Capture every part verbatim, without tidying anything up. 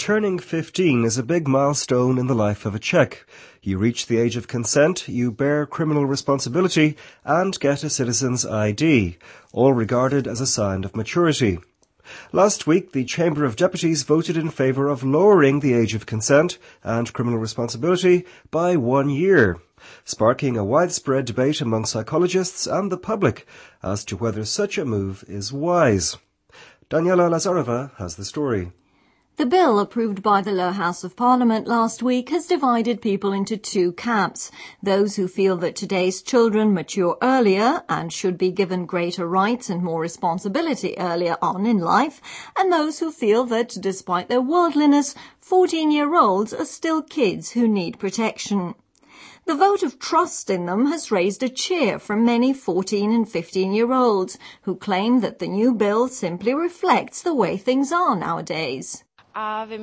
Turning fifteen is a big milestone in the life of a Czech. You reach the age of consent, you bear criminal responsibility, and get a citizen's I D, all regarded as a sign of maturity. Last week, the Chamber of Deputies voted in favour of lowering the age of consent and criminal responsibility by one year, sparking a widespread debate among psychologists and the public as to whether such a move is wise. Daniela Lazarova has the story. The bill approved by the Lower House of Parliament last week has divided people into two camps, those who feel that today's children mature earlier and should be given greater rights and more responsibility earlier on in life, and those who feel that, despite their worldliness, fourteen-year-olds are still kids who need protection. The vote of trust in them has raised a cheer from many fourteen and fifteen-year-olds who claim that the new bill simply reflects the way things are nowadays. I know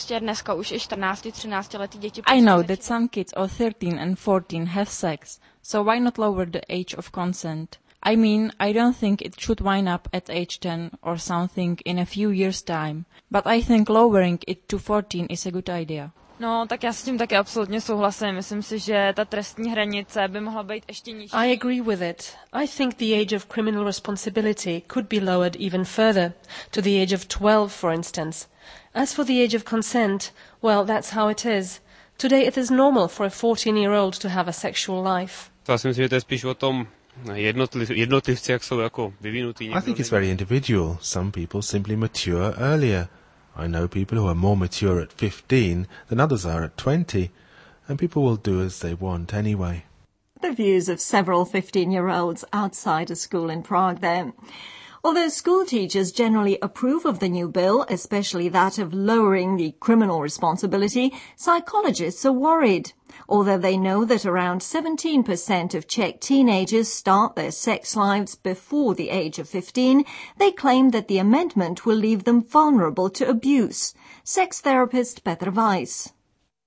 that some kids of thirteen and fourteen have sex, so why not lower the age of consent? I mean, I don't think it should wind up at age ten or something in a few years' time, but I think lowering it to fourteen is a good idea. No, tak já s tím taky absolutně souhlasím. Myslím si, že ta trestní hranice by mohla být ještě nižší. I agree with it. I think the age of criminal responsibility could be lowered even further, to the age of twelve, for instance. As for the age of consent, well, that's how it is. Today it is normal for a fourteen-year-old to have a sexual life. Já si myslím, že to je spíš o tom jednotliv, jednotlivci, jak jsou jako vyvinutí. I think it's very individual. Some people simply mature earlier. I know people who are more mature at fifteen than others are at twenty, and people will do as they want anyway. The views of several fifteen-year-olds outside a school in Prague there. Although school teachers generally approve of the new bill, especially that of lowering the criminal responsibility, psychologists are worried. Although they know that around seventeen percent of Czech teenagers start their sex lives before the age of fifteen, they claim that the amendment will leave them vulnerable to abuse. Sex therapist Petr Weiss.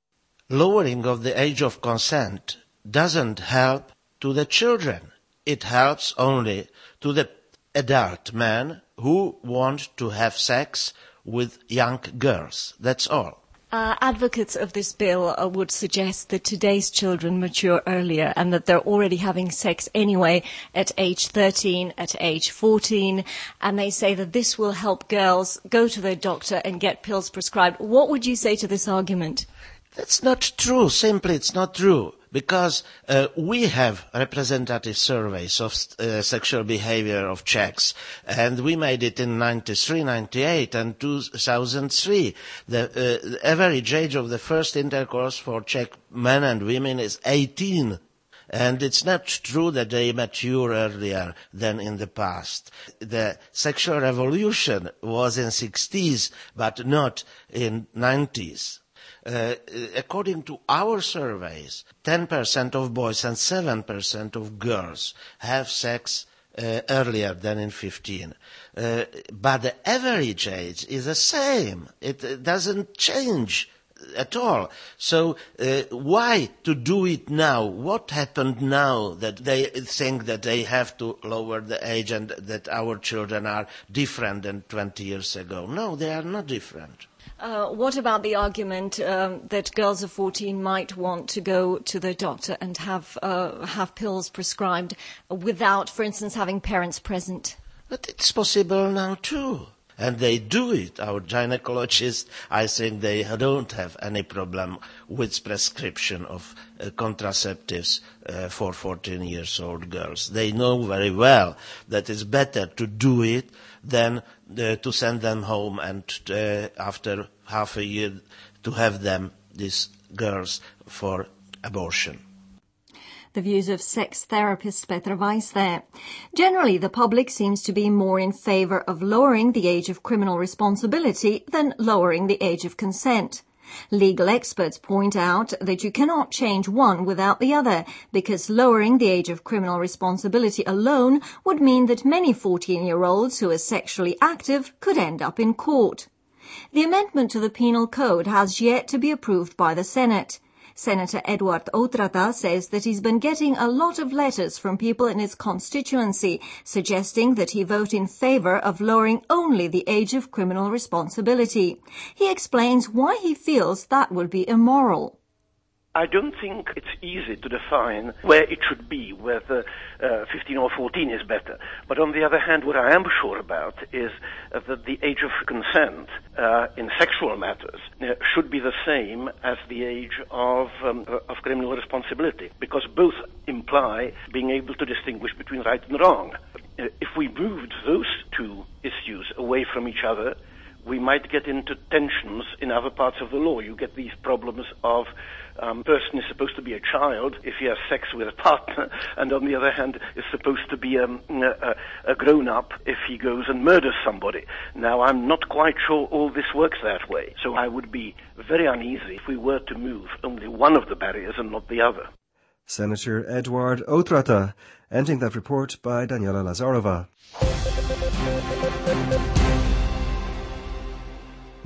Lowering of the age of consent doesn't help to the children. It helps only to the adult men who want to have sex with young girls. That's all. Uh, advocates of this bill uh, would suggest that today's children mature earlier and that they're already having sex anyway at age thirteen, at age fourteen, and they say that this will help girls go to their doctor and get pills prescribed. What would you say to this argument? That's not true. Simply, it's not true. Because uh, we have representative surveys of uh, sexual behavior of Czechs, and we made it in ninety-three, ninety-eight and two thousand three. The, uh, the average age of the first intercourse for Czech men and women is eighteen. And it's not true that they mature earlier than in the past. The sexual revolution was in sixties, but not in nineties. Uh, according to our surveys, ten percent of boys and seven percent of girls have sex uh, earlier than in fifteen. Uh, but the average age is the same. It, it doesn't change at all. So uh, why to do it now? What happened now that they think that they have to lower the age and that our children are different than twenty years ago? No, they are not different. Uh, what about the argument um, that girls of fourteen might want to go to their doctor and have uh, have pills prescribed without, for instance, having parents present? But it's possible now too. And they do it. Our gynecologists, I think they don't have any problem with prescription of uh, contraceptives uh, for fourteen years old girls. They know very well that it's better to do it than uh, to send them home and uh, after half a year to have them, these girls, for abortion. The views of sex therapist Petr Weiss there. Generally, the public seems to be more in favour of lowering the age of criminal responsibility than lowering the age of consent. Legal experts point out that you cannot change one without the other, because lowering the age of criminal responsibility alone would mean that many fourteen-year-olds who are sexually active could end up in court. The amendment to the Penal Code has yet to be approved by the Senate. Senator Eduard Outrata says that he's been getting a lot of letters from people in his constituency suggesting that he vote in favour of lowering only the age of criminal responsibility. He explains why he feels that would be immoral. I don't think it's easy to define where it should be, whether uh, fifteen or fourteen is better. But on the other hand, what I am sure about is uh, that the age of consent uh, in sexual matters uh, should be the same as the age of, um, of criminal responsibility, because both imply being able to distinguish between right and wrong. Uh, if we moved those two issues away from each other, we might get into tensions in other parts of the law. You get these problems of um, person is supposed to be a child if he has sex with a partner, and on the other hand is supposed to be um, a, a grown-up if he goes and murders somebody. Now, I'm not quite sure all this works that way, so I would be very uneasy if we were to move only one of the barriers and not the other. Senator Eduard Outrata, ending that report by Daniela Lazarova.